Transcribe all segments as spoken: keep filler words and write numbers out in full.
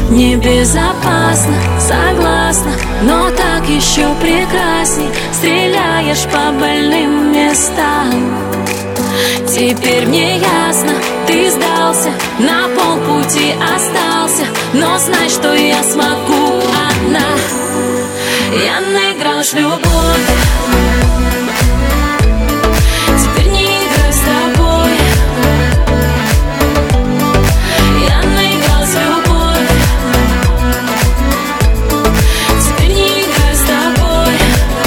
Небезопасно, согласна, но так еще прекрасней. Стреляешь по больным местам. Теперь мне ясно, ты сдался, на полпути остался. Но знай, что я смогу одна. Я наигралась в любовь, теперь не играю с тобой. Я наигралась в любовь, теперь не играю с тобой.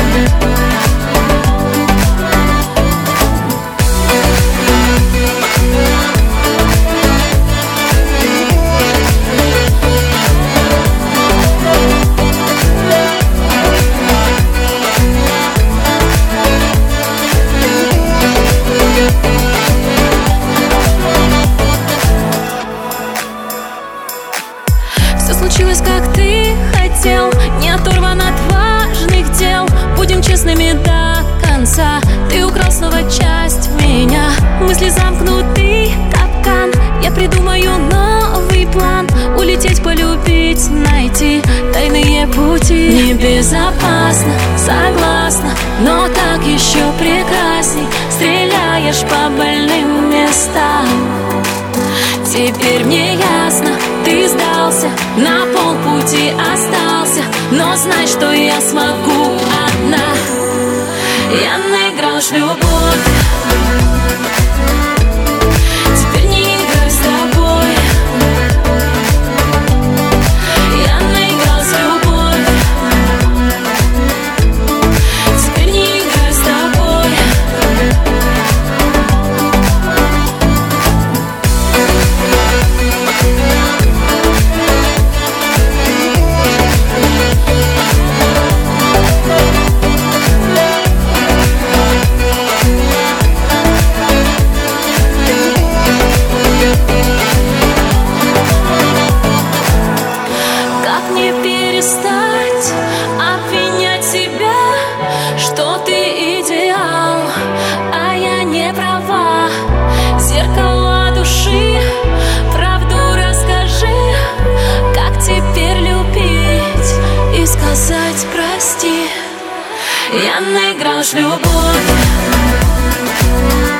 Все случилось, как ты хотел, не оторван от важных дел. Будем честными до конца. Ты украл снова часть меня. Мысли замкнутый капкан. Я придумаю новый план. Улететь, полюбить, найти тайные пути. Небезопасно, согласна, но так еще прекрасней. Стреляешь по больным местам. Теперь мне ясно, ты сдался, на полпути остался. Но знай, что я смогу одна. Я наигралась в любовь, теперь не играю с тобой. Я наигралась в любовь, теперь не играю с тобой. Как не перестать обвинять себя, что ты идеал, а я не права. Зеркало души, правду расскажи, как теперь любить и сказать прости. Я наигралась в любовь.